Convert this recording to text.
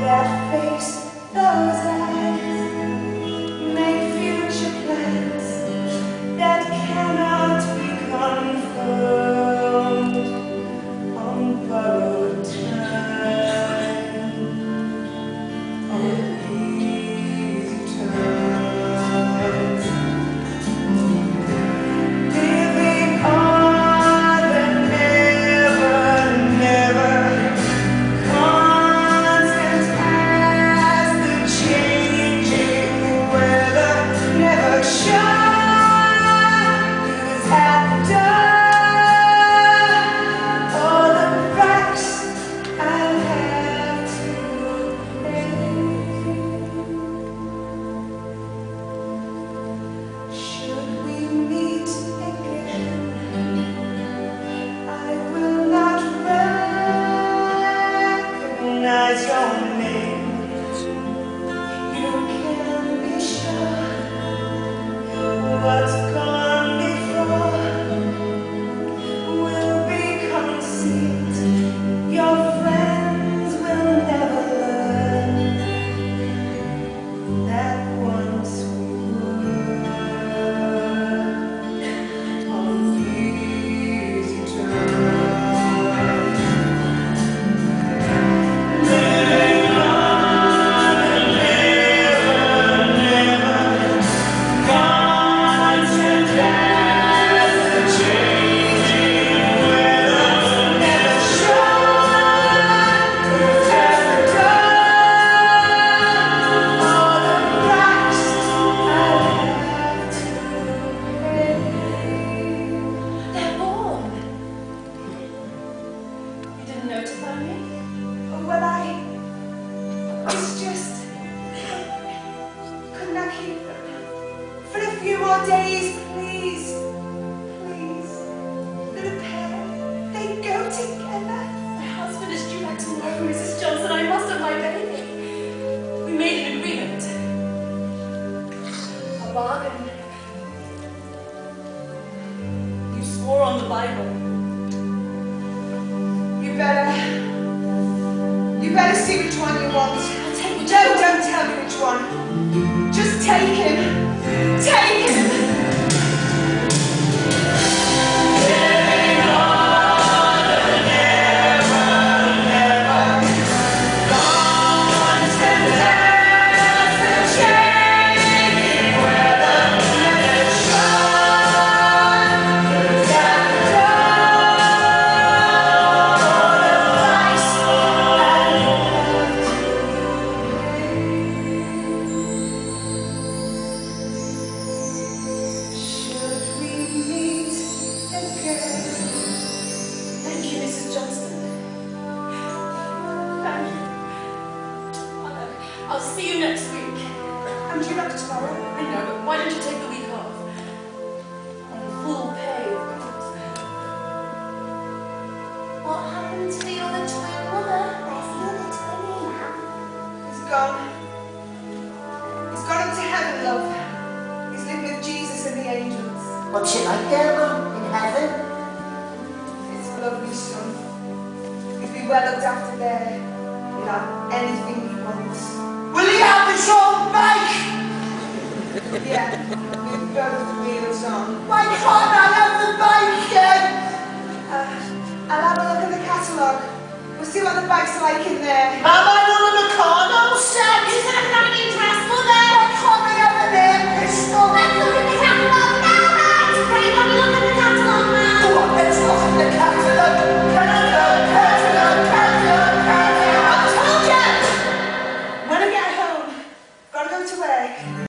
that face, those eyes, make future plans that cannot be confirmed on borrowed time, on easy terms. Living on the never, never, constant as the changing weather, never shine is at dawn. All the facts I'll have to pay. Should we meet again, I will not recognize your name. You can be sure what's gone before will be concealed. Your friends will never learn that once we were on easy terms. Living on a never, never, constant as the changing weather, never shine as the dawn. All the price I'll have to pay. They're born. You didn't notify me? Well, it's just, couldn't I keep them for a few more days, please? Please, little pair, they go together. My husband is due back tomorrow, Mrs. Johnson. I must have my baby. We made an agreement. A bargain. You swore on the Bible. You better see which one you want. I'll take which No, don't tell me which one. Just take him. Take him. Living on a never, never, constant as the changing weather, never shine is at dawn. The price I'll have to pay. Should we meet again? Thank you, Mrs. Johnson. Thank you. I'll see you next week. I'm due back tomorrow. I know, but why don't you take the week off? On full pay, of course. What happened to the other twin, Mother? Where's the other twinny now? He's gone. He's gone up to heaven, love. He's living with Jesus and the angels. What's it like there, Mum, in heaven? It's a lovely son. He'll be well looked after there. He'll have anything he wants. Will he have his own bike? Yeah, with both wheels on. Why can't I have the bike then? I'll have a look at the catalogue. We'll see what the bike's like in there. Huh?